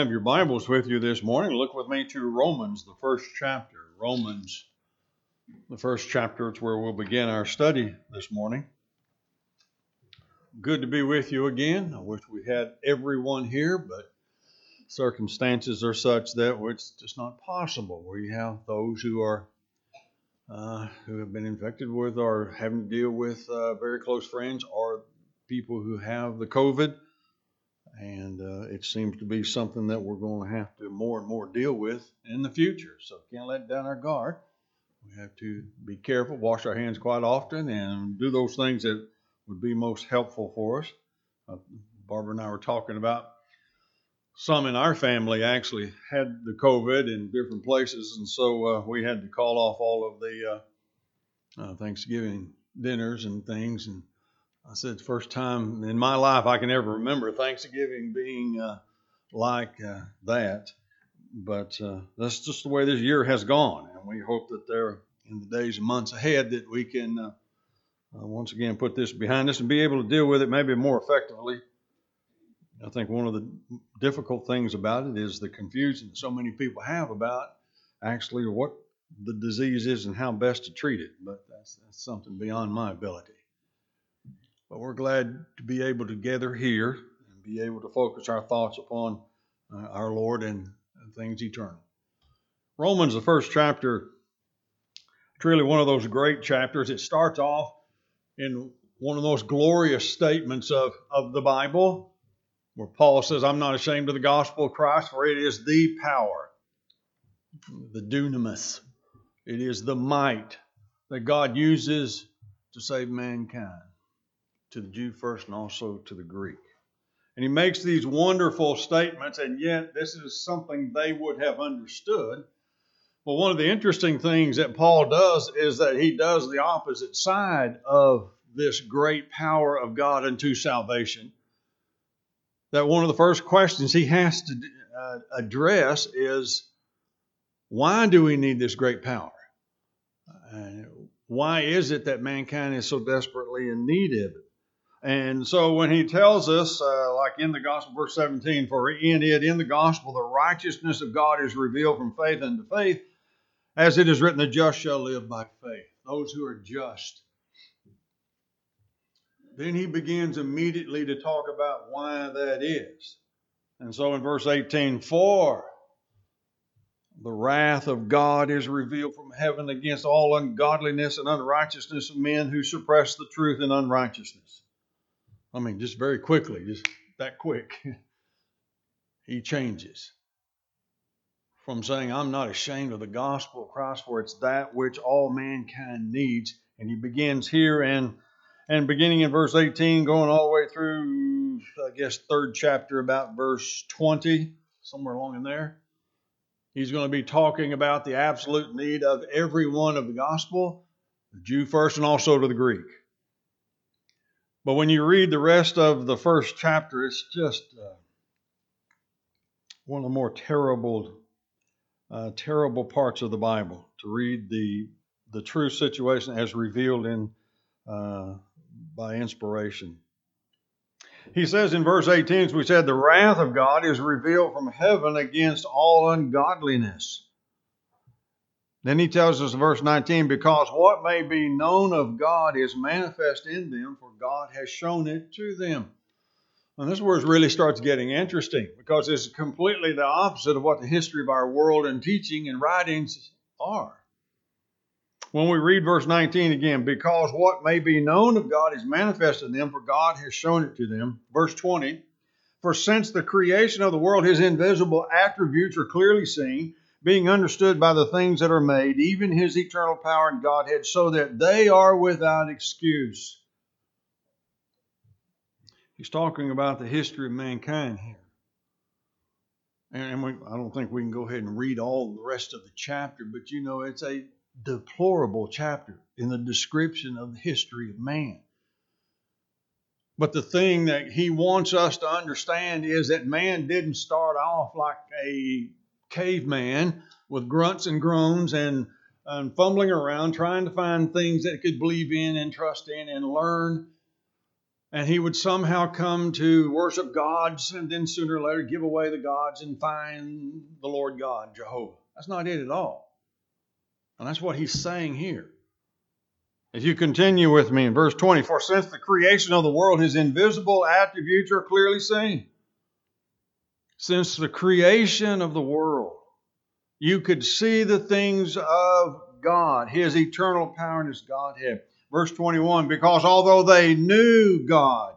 Have your Bibles with you this morning. Look with me to Romans, the first chapter. Romans, the first chapter. It's where we'll begin our study this morning. Good to be with you again. I wish we had everyone here, but circumstances are such that it's just not possible. We have those who have been infected with or having to deal with very close friends or people who have the COVID. And it seems to be something that we're going to have to more and more deal with in the future. So can't let down our guard. We have to be careful, wash our hands quite often, and do those things that would be most helpful for us. Barbara and I were talking about some in our family actually had the COVID in different places, and so we had to call off all of the Thanksgiving dinners and things. And I said, it's the first time in my life I can ever remember Thanksgiving being like that. But that's just the way this year has gone. And we hope that there, in the days and months ahead, that we can once again put this behind us and be able to deal with it maybe more effectively. I think one of the difficult things about it is the confusion that so many people have about actually what the disease is and how best to treat it. But that's something beyond my ability. But we're glad to be able to gather here and be able to focus our thoughts upon our Lord and things eternal. Romans, the first chapter, it's really one of those great chapters. It starts off in one of those glorious statements of the Bible, where Paul says, I'm not ashamed of the gospel of Christ, for it is the power, the dunamis. It is the might that God uses to save mankind. To the Jew first and also to the Greek. And he makes these wonderful statements, and yet this is something they would have understood. But one of the interesting things that Paul does is that he does the opposite side of this great power of God unto salvation. That one of the first questions he has to address is, why do we need this great power? Why is it that mankind is so desperately in need of it? And so when he tells us, like in the gospel, verse 17, for in the gospel, the righteousness of God is revealed from faith unto faith, as it is written, the just shall live by faith. Those who are just. Then he begins immediately to talk about why that is. And so in verse 18, for the wrath of God is revealed from heaven against all ungodliness and unrighteousness of men who suppress the truth in unrighteousness. I mean, just very quickly, just that quick, he changes from saying, I'm not ashamed of the gospel of Christ, for it's that which all mankind needs. And he begins here and beginning in verse 18, going all the way through, I guess, third chapter, about verse 20, somewhere along in there. He's going to be talking about the absolute need of everyone of the gospel, the Jew first and also to the Greek. But when you read the rest of the first chapter, it's just one of the more terrible parts of the Bible, to read the true situation as revealed by inspiration. He says in verse 18, as we said, the wrath of God is revealed from heaven against all ungodliness. Then he tells us in verse 19, because what may be known of God is manifest in them, for God has shown it to them. And this is where it really starts getting interesting, because it's completely the opposite of what the history of our world and teaching and writings are. When we read verse 19 again, because what may be known of God is manifest in them, for God has shown it to them. Verse 20, for since the creation of the world, his invisible attributes are clearly seen, being understood by the things that are made, even his eternal power and Godhead, so that they are without excuse. He's talking about the history of mankind here. And I don't think we can go ahead and read all the rest of the chapter, but you know, it's a deplorable chapter in the description of the history of man. But the thing that he wants us to understand is that man didn't start off like a caveman with grunts and groans and fumbling around trying to find things that he could believe in and trust in and learn And he would somehow come to worship gods and then sooner or later give away the gods and find the Lord God, Jehovah. That's not it at all. And that's what he's saying here. If you continue with me in verse 20, for since the creation of the world, his invisible attributes are clearly seen. Since the creation of the world, you could see the things of God, his eternal power and his Godhead. Verse 21, because although they knew God,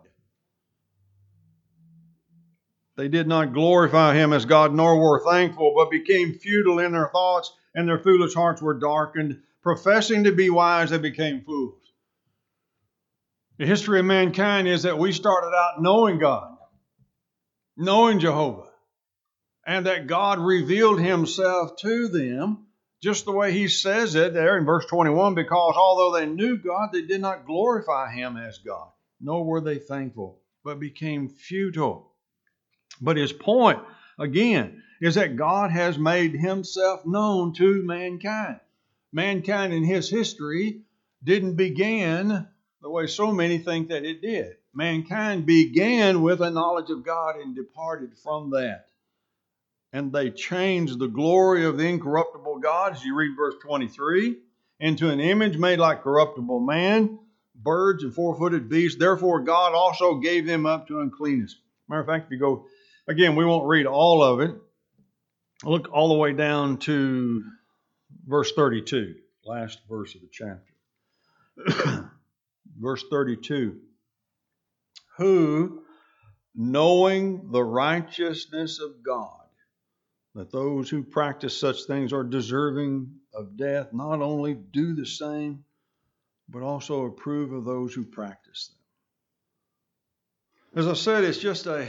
they did not glorify him as God, nor were thankful, but became futile in their thoughts, and their foolish hearts were darkened. Professing to be wise, they became fools. The history of mankind is that we started out knowing God, knowing Jehovah, and that God revealed himself to them just the way he says it there in verse 21, because although they knew God, they did not glorify him as God, nor were they thankful, but became futile. But his point, again, is that God has made himself known to mankind. Mankind in his history didn't begin the way so many think that it did. Mankind began with a knowledge of God and departed from that. And they changed the glory of the incorruptible God, as you read verse 23, into an image made like corruptible man, birds and four-footed beasts. Therefore God also gave them up to uncleanness. Matter of fact, if you go, again, we won't read all of it. Look all the way down to verse 32, last verse of the chapter. Verse 32. Who, knowing the righteousness of God, that those who practice such things are deserving of death, not only do the same, but also approve of those who practice them. As I said, it's just a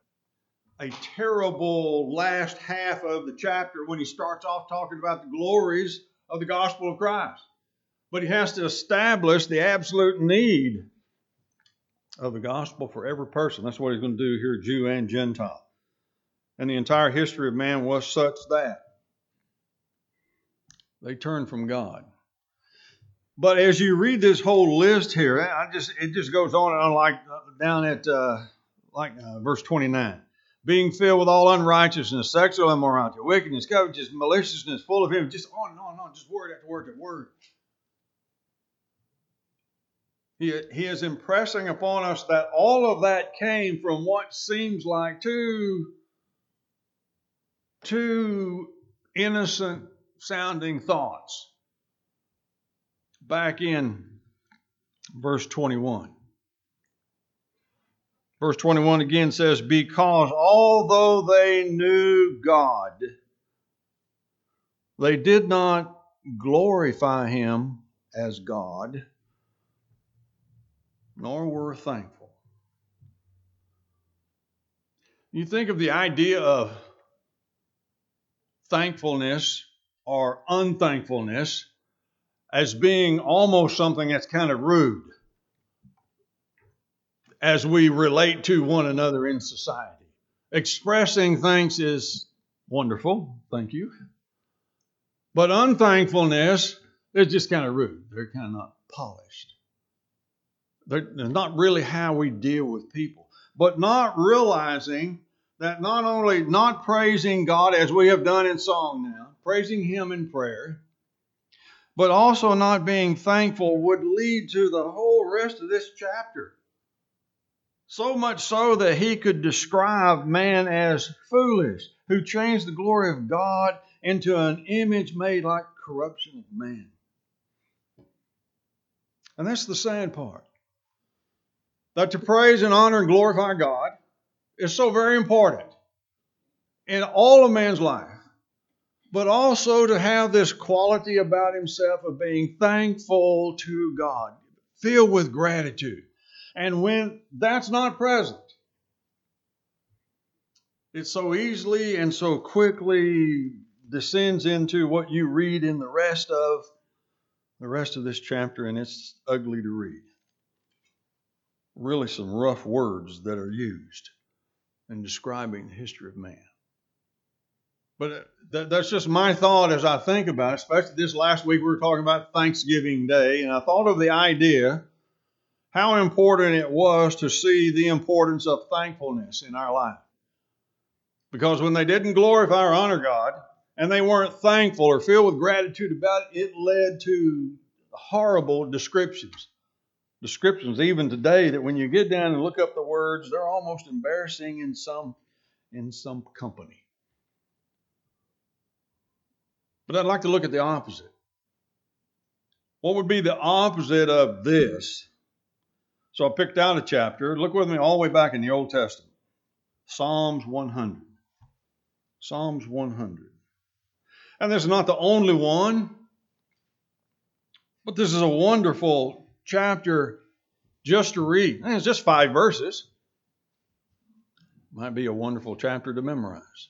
terrible last half of the chapter when he starts off talking about the glories of the gospel of Christ. But he has to establish the absolute need of the gospel for every person. That's what he's going to do here, Jew and Gentile. And the entire history of man was such that they turned from God. But as you read this whole list here, it just goes on and on, like down at verse 29. Being filled with all unrighteousness, sexual immorality, wickedness, covetousness, maliciousness, full of him, just on and on and on, just word after word after word. He is impressing upon us that all of that came from what seems like two innocent sounding thoughts. Back in verse 21. Verse 21 again says, because although they knew God, they did not glorify him as God, nor were thankful. You think of the idea of thankfulness or unthankfulness as being almost something that's kind of rude as we relate to one another in society. Expressing thanks is wonderful, thank you. But unthankfulness is just kind of rude. They're kind of not polished. They're not really how we deal with people. But not realizing that not only not praising God as we have done in song now, praising him in prayer, but also not being thankful would lead to the whole rest of this chapter. So much so that he could describe man as foolish, who changed the glory of God into an image made like corruption of man. And that's the sad part. That to praise and honor and glorify God is so very important in all of man's life. But also to have this quality about himself of being thankful to God, filled with gratitude. And when that's not present, it so easily and so quickly descends into what you read in the rest of this chapter, and it's ugly to read. Really some rough words that are used in describing the history of man. But that's just my thought as I think about it, especially this last week we were talking about Thanksgiving Day, and I thought of the idea how important it was to see the importance of thankfulness in our life. Because when they didn't glorify or honor God, and they weren't thankful or filled with gratitude about it, it led to horrible descriptions. Descriptions even today that when you get down and look up the words, they're almost embarrassing in some company. But I'd like to look at the opposite. What would be the opposite of this? So I picked out a chapter. Look with me all the way back in the Old Testament. Psalms 100. Psalms 100. And this is not the only one, but this is a wonderful chapter just to read. And it's just 5 verses. Might be a wonderful chapter to memorize.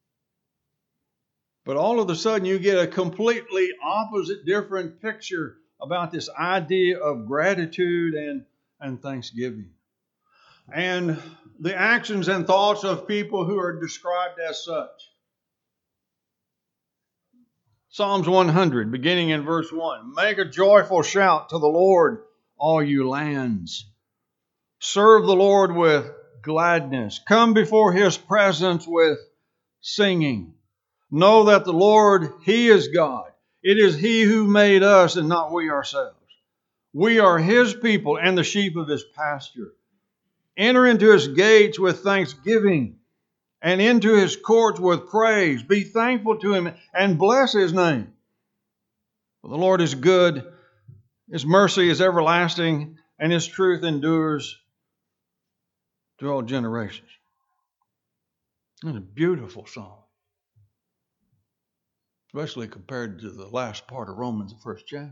But all of a sudden you get a completely opposite, different picture about this idea of gratitude and thanksgiving. And the actions and thoughts of people who are described as such. Psalms 100, beginning in verse 1. Make a joyful shout to the Lord, all you lands. Serve the Lord with gladness. Come before His presence with singing. Know that the Lord, He is God. It is He who made us and not we ourselves. We are His people and the sheep of His pasture. Enter into His gates with thanksgiving and into His courts with praise. Be thankful to Him and bless His name. For the Lord is good, His mercy is everlasting, and His truth endures to all generations. It's a beautiful song, especially compared to the last part of Romans, the first chapter.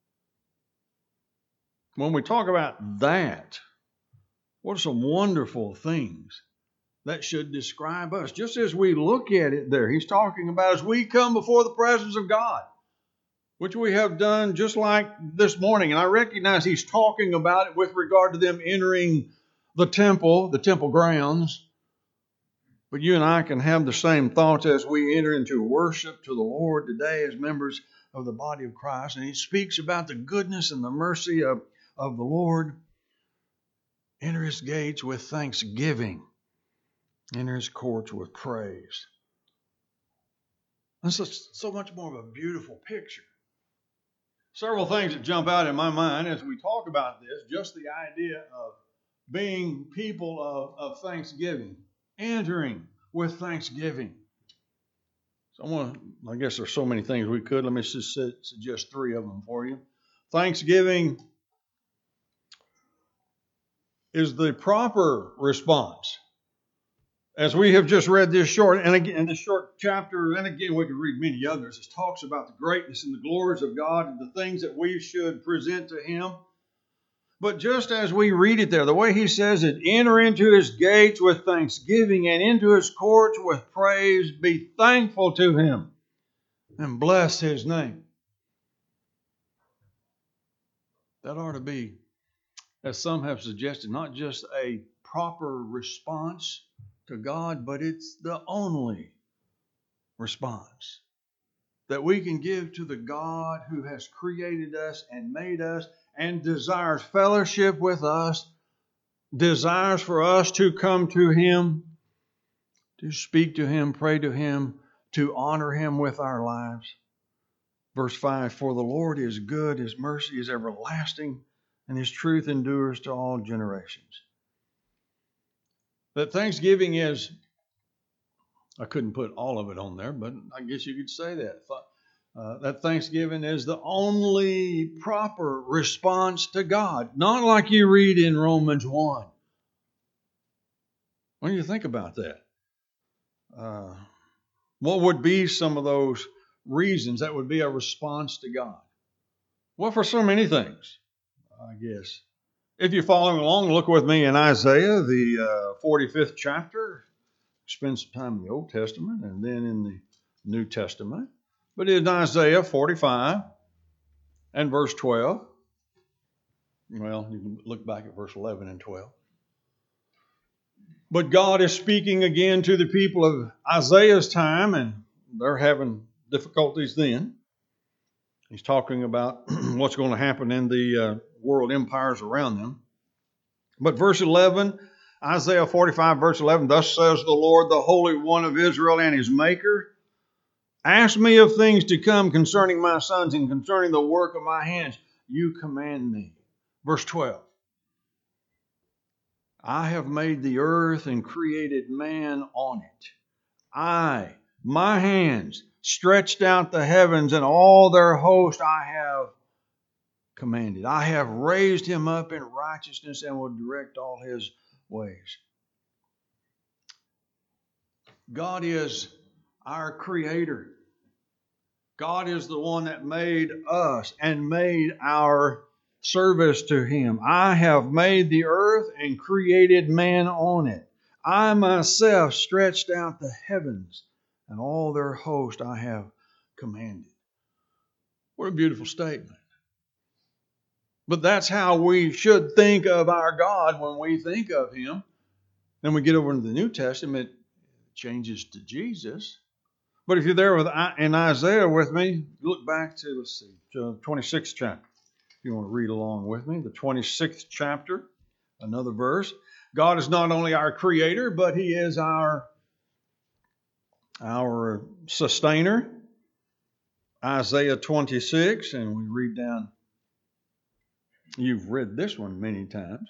When we talk about that, what are some wonderful things that should describe us? Just as we look at it there, he's talking about as we come before the presence of God, which we have done just like this morning. And I recognize he's talking about it with regard to them entering the temple grounds. But you and I can have the same thoughts as we enter into worship to the Lord today as members of the body of Christ. And he speaks about the goodness and the mercy of the Lord. Enter His gates with thanksgiving. Enter His courts with praise. This is so much more of a beautiful picture. Several things that jump out in my mind as we talk about this, just the idea of being people of thanksgiving, entering with thanksgiving. So I guess there's so many things we could. Let me just suggest 3 of them for you. Thanksgiving is the proper response. As we have just read this short, and again, in this short chapter, and again, we could read many others, it talks about the greatness and the glories of God and the things that we should present to Him. But just as we read it there, the way he says it, enter into His gates with thanksgiving and into His courts with praise, be thankful to Him and bless His name. That ought to be, as some have suggested, not just a proper response to God, but it's the only response that we can give to the God who has created us and made us and desires fellowship with us, desires for us to come to Him, to speak to Him, pray to Him, to honor Him with our lives. Verse 5, for the Lord is good, His mercy is everlasting, and His truth endures to all generations. That thanksgiving is, I couldn't put all of it on there, but I guess you could say that. That thanksgiving is the only proper response to God. Not like you read in Romans 1. What do you think about that? What would be some of those reasons that would be a response to God? Well, for so many things, I guess. If you're following along, look with me in Isaiah, the 45th chapter. Spend some time in the Old Testament and then in the New Testament. But in Isaiah 45 and verse 12, well, you can look back at verse 11 and 12. But God is speaking again to the people of Isaiah's time, and they're having difficulties then. He's talking about what's going to happen in the world empires around them. But verse 11, Isaiah 45, verse 11, thus says the Lord, the Holy One of Israel and his Maker, ask me of things to come concerning my sons and concerning the work of my hands. You command me. Verse 12, I have made the earth and created man on it. My hands, stretched out the heavens and all their host I have commanded. I have raised him up in righteousness and will direct all his ways. God is our creator. God is the one that made us and made our service to him. I have made the earth and created man on it. I myself stretched out the heavens and all their host I have commanded. What a beautiful statement. But that's how we should think of our God when we think of him. Then we get over into the New Testament, it changes to Jesus. But if you're there in Isaiah with me, look back to, let's see, 26th chapter. If you want to read along with me, the 26th chapter, another verse. God is not only our creator, but he is our sustainer. Isaiah 26, and we read down. You've read this one many times.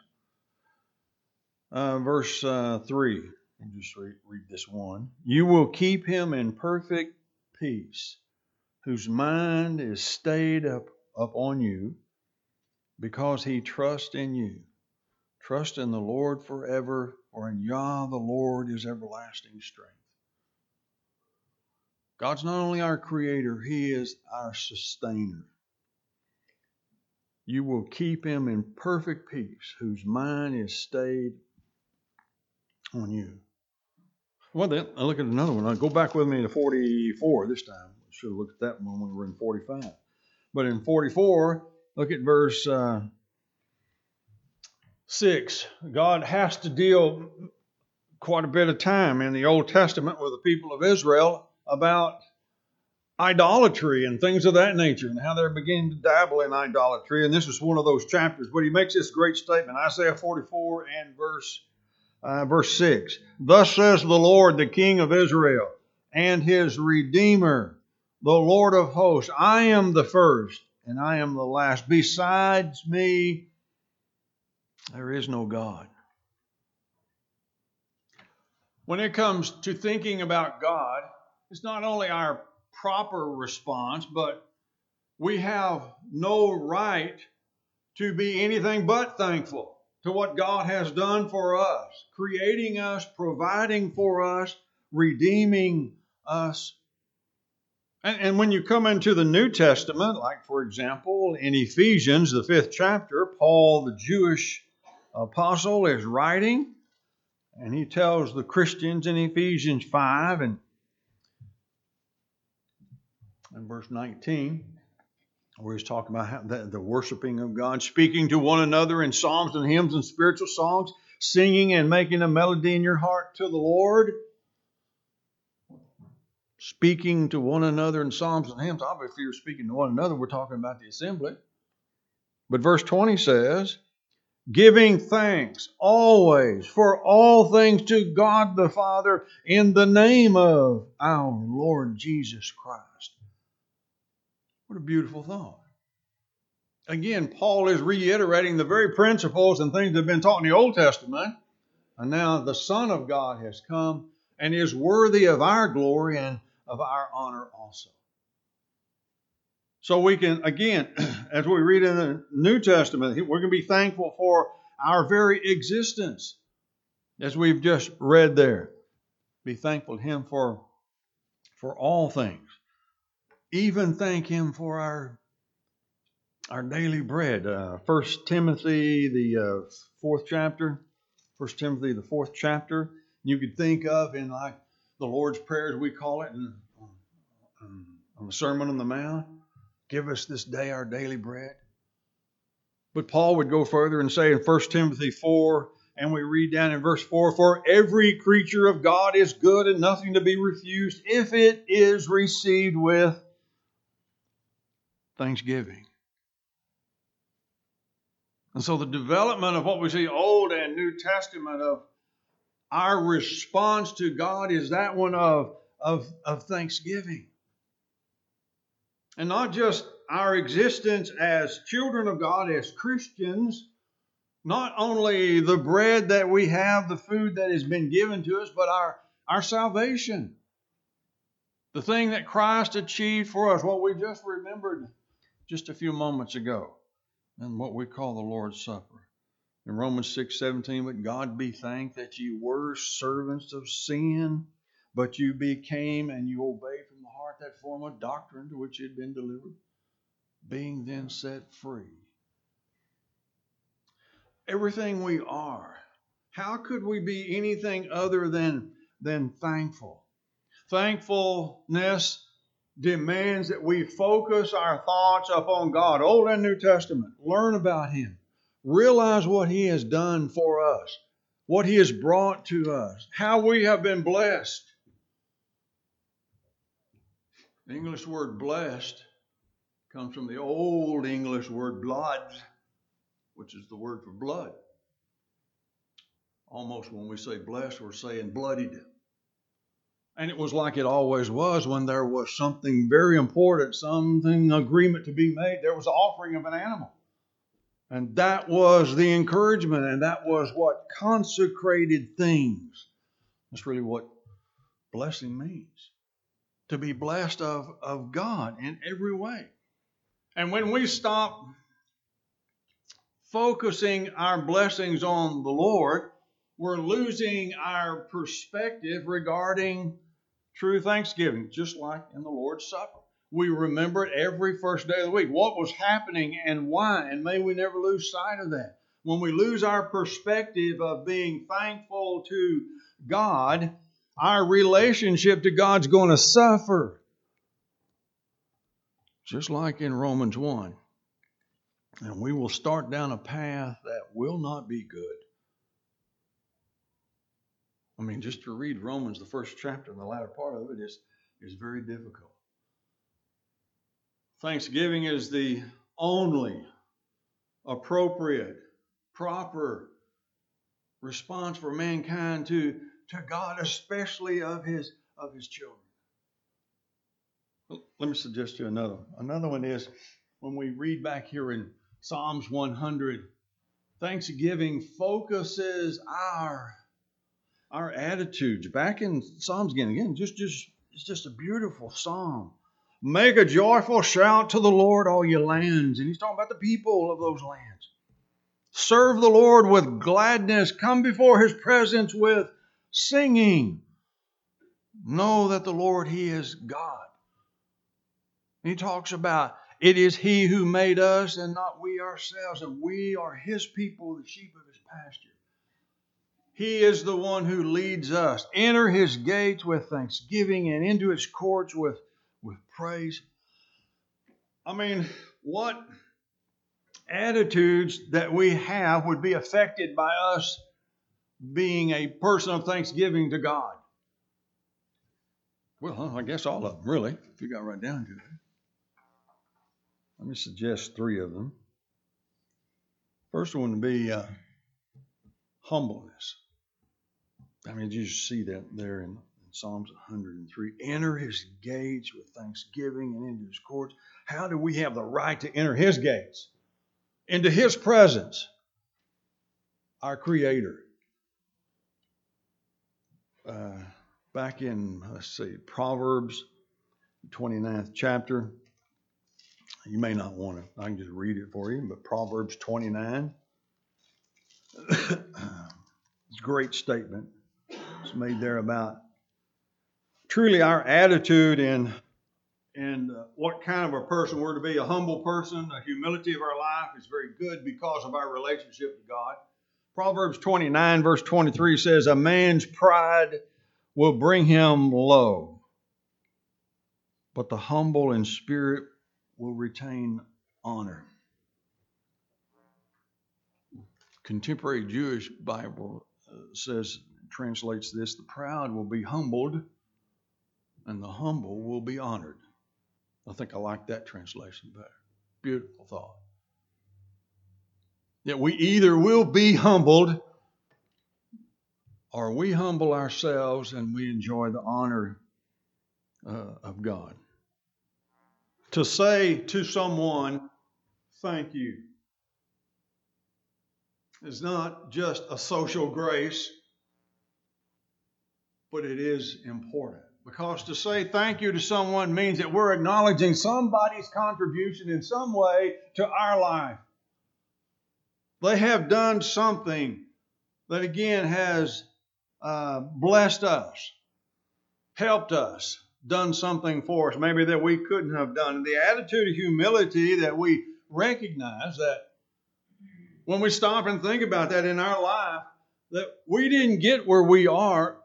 Verse 3. I'll just read this one. You will keep him in perfect peace, whose mind is stayed up on you, because he trusts in you. Trust in the Lord forever, for in Yah the Lord is everlasting strength. God's not only our creator, he is our sustainer. You will keep him in perfect peace, whose mind is stayed on you. Well, then, I look at another one. I'll go back with me to 44 this time. I should have looked at that one when we were in 45. But in 44, look at verse 6. God has to deal quite a bit of time in the Old Testament with the people of Israel about idolatry and things of that nature and how they're beginning to dabble in idolatry. And this is one of those chapters. But he makes this great statement, Isaiah 44 and verse 6. Thus says the Lord, the King of Israel, and his Redeemer, the Lord of hosts, I am the first and I am the last. Besides me, there is no God. When it comes to thinking about God, it's not only our proper response, but we have no right to be anything but thankful to what God has done for us, creating us, providing for us, redeeming us. And when you come into the New Testament, like for example, in Ephesians, the 5th chapter, Paul, the Jewish apostle, is writing, and he tells the Christians in Ephesians 5 and verse 19, where he's talking about how the worshiping of God, speaking to one another in psalms and hymns and spiritual songs, singing and making a melody in your heart to the Lord. Speaking to one another in psalms and hymns. Obviously, if you're speaking to one another, we're talking about the assembly. But verse 20 says, giving thanks always for all things to God the Father in the name of our Lord Jesus Christ. What a beautiful thought. Again, Paul is reiterating the very principles and things that have been taught in the Old Testament. And now the Son of God has come and is worthy of our glory and of our honor also. So we can, again, as we read in the New Testament, we're going to be thankful for our very existence, as we've just read there. Be thankful to him for all things. Even thank him for our daily bread. 1 Timothy, the 4th chapter. 1 Timothy, the 4th chapter. You could think of in like the Lord's Prayer, as we call it, on the Sermon on the Mount. Give us this day our daily bread. But Paul would go further and say in 1 Timothy 4, and we read down in verse 4, for every creature of God is good and nothing to be refused if it is received with thanksgiving. And so the development of what we see Old and New Testament of our response to God is that one of thanksgiving. And not just our existence as children of God, as Christians, not only the bread that we have, the food that has been given to us, but our salvation. The thing that Christ achieved for us, what we just remembered just a few moments ago, and what we call the Lord's Supper. In Romans 6:17, but God be thanked that ye were servants of sin, but you became and you obeyed from the heart that form of doctrine to which you had been delivered, being then set free. Everything we are, how could we be anything other than thankful? Thankfulness demands that we focus our thoughts upon God, Old and New Testament. Learn about Him. Realize what He has done for us, what He has brought to us, how we have been blessed. The English word blessed comes from the Old English word blood, which is the word for blood. Almost when we say blessed, we're saying bloodied. And it was like it always was when there was something very important, agreement to be made. There was an offering of an animal. And that was the encouragement, and that was what consecrated things. That's really what blessing means. To be blessed of God in every way. And when we stop focusing our blessings on the Lord, we're losing our perspective regarding true thanksgiving, just like in the Lord's Supper. We remember it every first day of the week, what was happening and why, and may we never lose sight of that. When we lose our perspective of being thankful to God, our relationship to God's going to suffer. Just like in Romans 1. And we will start down a path that will not be good. I mean, just to read Romans, the first chapter and the latter part of it is very difficult. Thanksgiving is the only appropriate, proper response for mankind to God, especially of his children. Let me suggest to you another one. Another one is when we read back here in Psalms 100, thanksgiving focuses our attitudes. Back in Psalms again, it's just a beautiful psalm. Make a joyful shout to the Lord, all ye lands. And he's talking about the people of those lands. Serve the Lord with gladness. Come before His presence with singing. Know that the Lord, He is God. And he talks about it is He who made us and not we ourselves. And we are His people, the sheep of His pasture. He is the one who leads us. Enter His gates with thanksgiving and into His courts with praise. I mean, what attitudes that we have would be affected by us being a person of thanksgiving to God? Well, I guess all of them, really, if you got right down to it. Let me suggest three of them. First one would be humbleness. I mean, you see that there in Psalms 103. Enter His gates with thanksgiving and into His courts. How do we have the right to enter His gates? Into His presence, our Creator. Back in, Proverbs 29th chapter. You may not want to, I can just read it for you, but Proverbs 29. It's a great statement. It's made there about truly our attitude and what kind of a person we're to be. A humble person, a humility of our life is very good because of our relationship to God. Proverbs 29 verse 23 says, a man's pride will bring him low, but the humble in spirit will retain honor. Contemporary Jewish Bible translates this, the proud will be humbled and the humble will be honored. I think I like that translation better. Beautiful thought. that we either will be humbled or we humble ourselves and we enjoy the honor of God. To say to someone, thank you, is not just a social grace, but it is important. Because to say thank you to someone means that we're acknowledging somebody's contribution in some way to our life. They have done something that, again, has blessed us, helped us, done something for us, maybe that we couldn't have done. And the attitude of humility that we recognize that when we stop and think about that in our life, that we didn't get where we are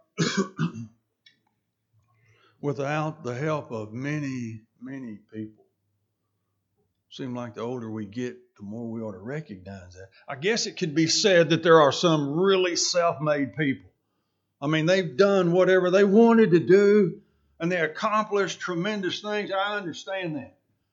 without the help of many, many people. Seems like the older we get, the more we ought to recognize that. I guess it could be said that there are some really self-made people. I mean, they've done whatever they wanted to do, and they accomplished tremendous things. I understand that.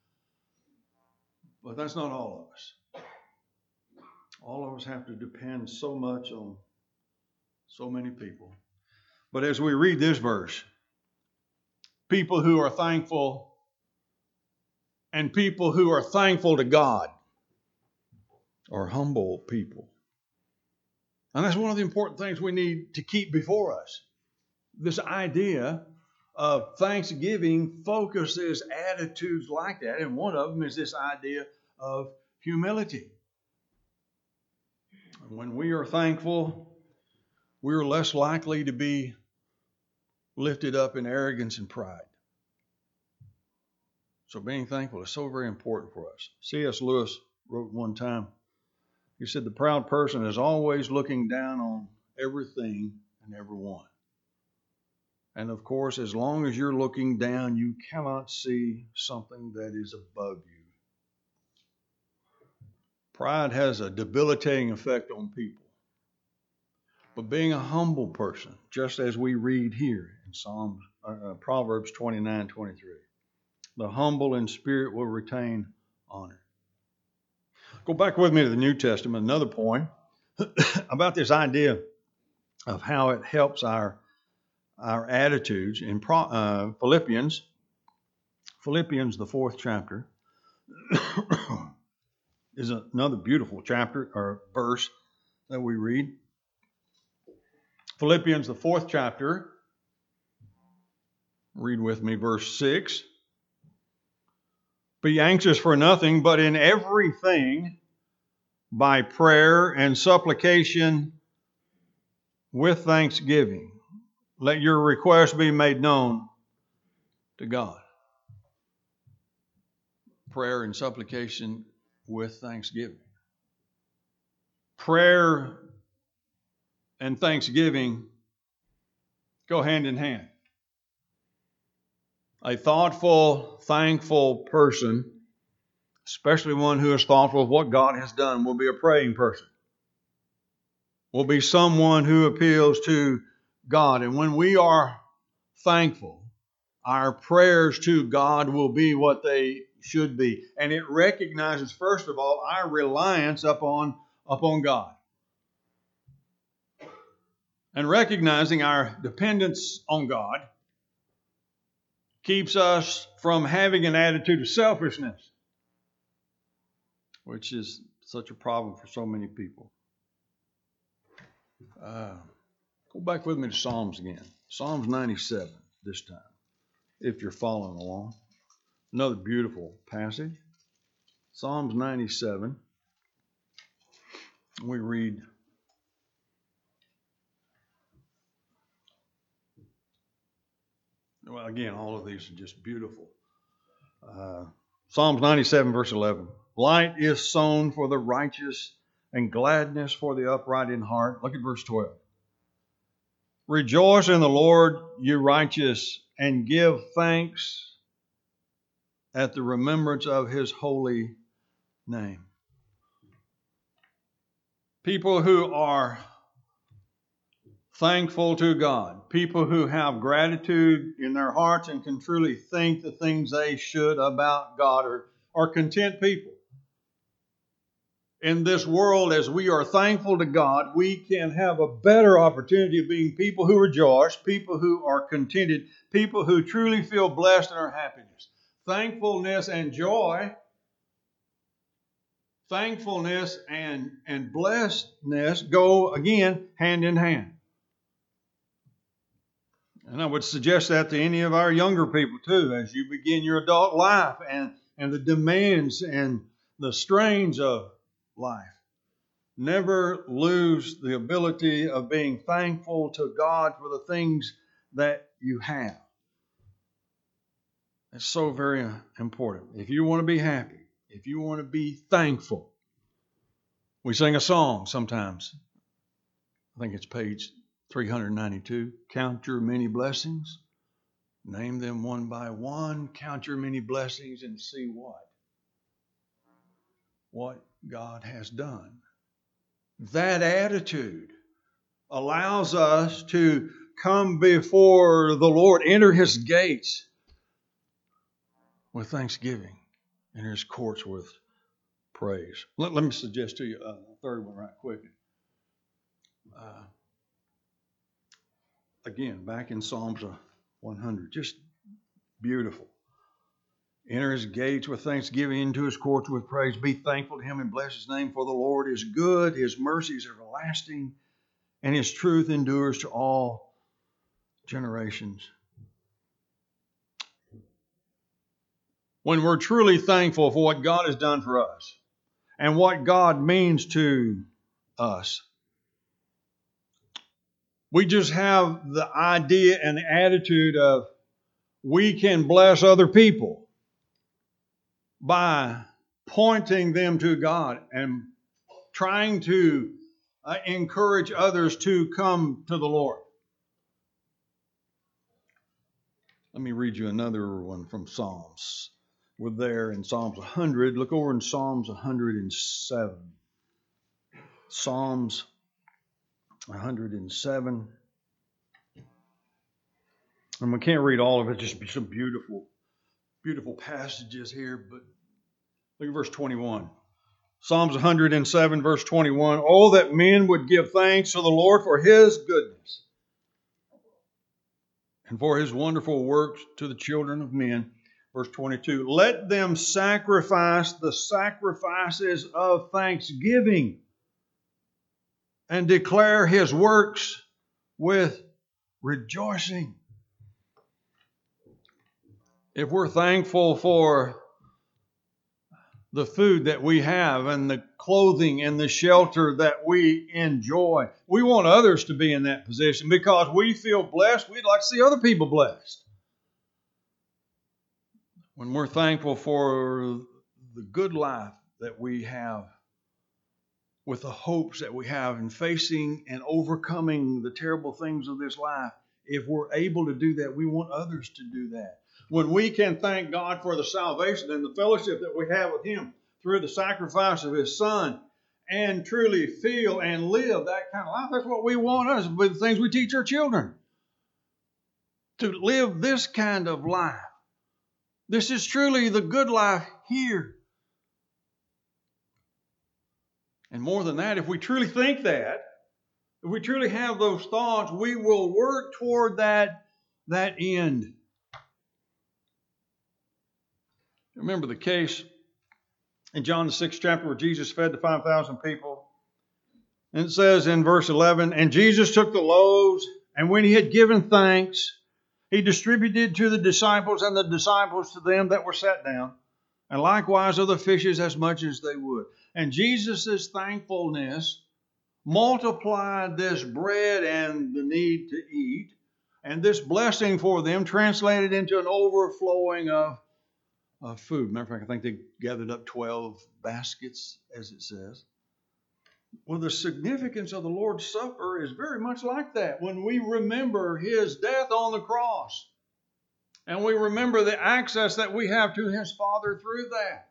But that's not all of us. All of us have to depend so much on so many people. But as we read this verse, people who are thankful and people who are thankful to God are humble people. And that's one of the important things we need to keep before us. This idea of thanksgiving focuses attitudes like that, and one of them is this idea of humility. When we are thankful, we're less likely to be lifted up in arrogance and pride. So being thankful is so very important for us. C.S. Lewis wrote one time, he said, the proud person is always looking down on everything and everyone. And of course, as long as you're looking down, you cannot see something that is above you. Pride has a debilitating effect on people. But being a humble person, just as we read here in Proverbs 29:23, the humble in spirit will retain honor. Go back with me to the New Testament, another point about this idea of how it helps our attitudes in Philippians, the 4th chapter, is another beautiful chapter or verse that we read. Philippians, the 4th chapter, read with me verse 6. Be anxious for nothing, but in everything, by prayer and supplication with thanksgiving, let your requests be made known to God. Prayer and supplication with thanksgiving. Prayer and thanksgiving go hand in hand. A thoughtful, thankful person, especially one who is thoughtful of what God has done, will be a praying person. Will be someone who appeals to God. And when we are thankful, our prayers to God will be what they should be. And it recognizes, first of all, our reliance upon God. And recognizing our dependence on God keeps us from having an attitude of selfishness, which is such a problem for so many people. Go back with me to Psalms again. Psalms 97 this time, if you're following along. Another beautiful passage. Psalms 97. We read, well, again, all of these are just beautiful. Psalms 97, verse 11. Light is sown for the righteous and gladness for the upright in heart. Look at verse 12. Rejoice in the Lord, you righteous, and give thanks at the remembrance of his holy name. People who are thankful to God, people who have gratitude in their hearts and can truly think the things they should about God, are content people. in this world, as we are thankful to God, we can have a better opportunity of being people who rejoice, people who are contented, people who truly feel blessed in our happiness. Thankfulness and joy, thankfulness and blessedness go, again, hand in hand. And I would suggest that to any of our younger people too, as you begin your adult life and the demands and the strains of life. Never lose the ability of being thankful to God for the things that you have. It's so very important. If you want to be happy, if you want to be thankful, we sing a song sometimes. I think it's page 392. Count your many blessings. Name them one by one. Count your many blessings and see what God has done. That attitude allows us to come before the Lord, enter His gates with thanksgiving, enter His courts with praise. Let me suggest to you a third one right quick. Again, back in Psalms 100, just beautiful. Enter His gates with thanksgiving, into His courts with praise. Be thankful to Him and bless His name, for the Lord is good. His mercy is everlasting, and His truth endures to all generations. When we're truly thankful for what God has done for us and what God means to us, we just have the idea and the attitude of we can bless other people by pointing them to God and trying to encourage others to come to the Lord. Let me read you another one from Psalms. We're there in Psalms 100. Look over in Psalms 107. Psalms 107. And we can't read all of it, just be some beautiful, beautiful passages here, but look at verse 21. Psalms 107, verse 21. Oh, that men would give thanks to the Lord for His goodness and for His wonderful works to the children of men. Verse 22. Let them sacrifice the sacrifices of thanksgiving and declare His works with rejoicing. If we're thankful for the food that we have and the clothing and the shelter that we enjoy, we want others to be in that position because we feel blessed. We'd like to see other people blessed. When we're thankful for the good life that we have, with the hopes that we have in facing and overcoming the terrible things of this life, if we're able to do that, we want others to do that. When we can thank God for the salvation and the fellowship that we have with Him through the sacrifice of His Son and truly feel and live that kind of life, that's what we want us, with the things we teach our children. To live this kind of life. This is truly the good life here. And more than that, if we truly think that, if we truly have those thoughts, we will work toward that end. Remember the case in John the 6th chapter where Jesus fed the 5,000 people. And it says in verse 11, and Jesus took the loaves, and when He had given thanks, He distributed to the disciples, and the disciples to them that were sat down, and likewise of the fishes as much as they would. And Jesus' thankfulness multiplied this bread and the need to eat, and this blessing for them translated into an overflowing of food. Matter of fact, I think they gathered up 12 baskets, as it says. Well, the significance of the Lord's Supper is very much like that. When we remember His death on the cross, and we remember the access that we have to His Father through that.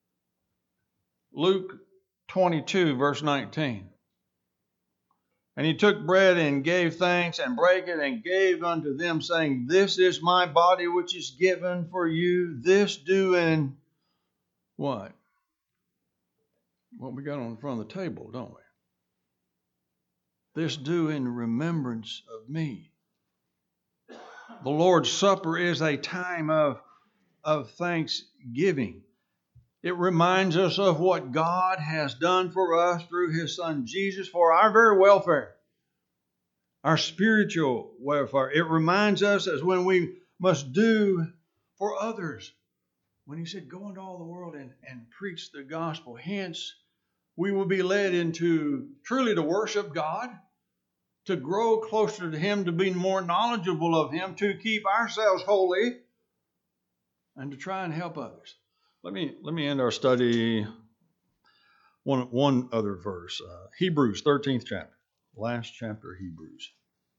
Luke 22, verse 19. And He took bread and gave thanks and brake it and gave unto them, saying, this is my body which is given for you. This do in what? what we got on the front of the table, don't we? This do in remembrance of me. The Lord's Supper is a time of thanksgiving. It reminds us of what God has done for us through His Son Jesus for our very welfare, our spiritual welfare. It reminds us as when we must do for others. When He said, go into all the world and preach the gospel. Hence, we will be led into truly to worship God, to grow closer to Him, to be more knowledgeable of Him, to keep ourselves holy, and to try and help others. Let me end our study one other verse. Hebrews 13th chapter. Last chapter of Hebrews.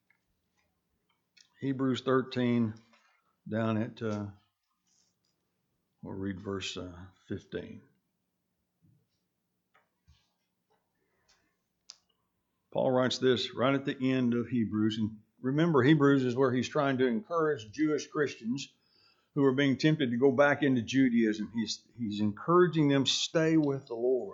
Hebrews 13 down at, we'll read verse 15. Paul writes this right at the end of Hebrews. And remember, Hebrews is where he's trying to encourage Jewish Christians who are being tempted to go back into Judaism. He's encouraging them to stay with the Lord.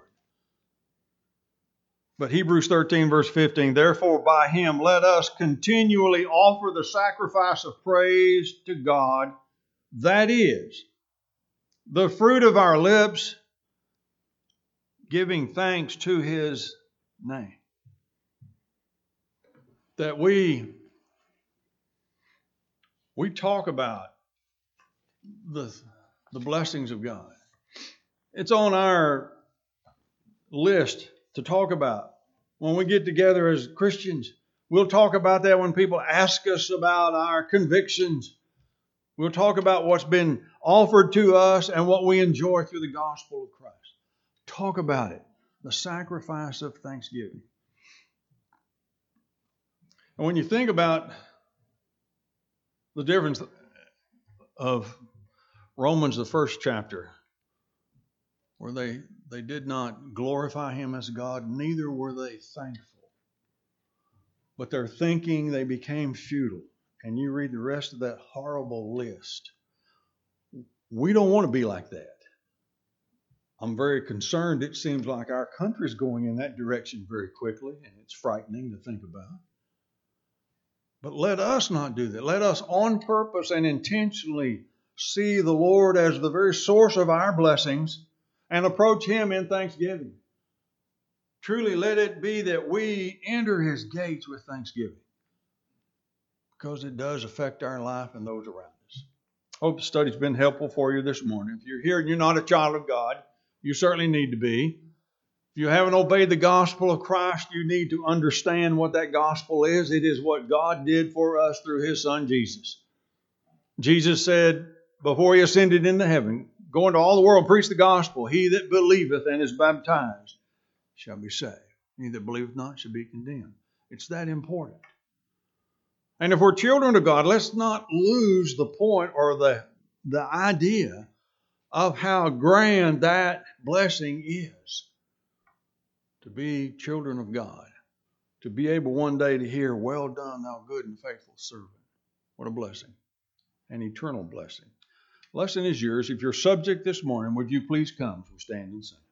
But Hebrews 13 verse 15, therefore by Him let us continually offer the sacrifice of praise to God, that is, the fruit of our lips, giving thanks to His name. That we talk about the blessings of God. It's on our list to talk about when we get together as Christians. We'll talk about that when people ask us about our convictions. We'll talk about what's been offered to us and what we enjoy through the gospel of Christ. Talk about it. The sacrifice of thanksgiving. And when you think about the difference of Romans, the first chapter, where they did not glorify Him as God, neither were they thankful. But their thinking, they became futile. And you read the rest of that horrible list. We don't want to be like that. I'm very concerned. It seems like our country is going in that direction very quickly, and it's frightening to think about. But let us not do that. Let us on purpose and intentionally see the Lord as the very source of our blessings and approach Him in thanksgiving. Truly let it be that we enter His gates with thanksgiving, because it does affect our life and those around us. Hope the study's been helpful for you this morning. If you're here and you're not a child of God, you certainly need to be. If you haven't obeyed the gospel of Christ, you need to understand what that gospel is. It is what God did for us through His Son Jesus. Jesus said before He ascended into heaven, go into all the world and preach the gospel. He that believeth and is baptized shall be saved. He that believeth not shall be condemned. It's that important. And if we're children of God, let's not lose the point or the idea of how grand that blessing is. To be children of God. To be able one day to hear, well done, thou good and faithful servant. What a blessing. An eternal blessing. Lesson is yours. If you're subject this morning, would you please come as we stand and sing.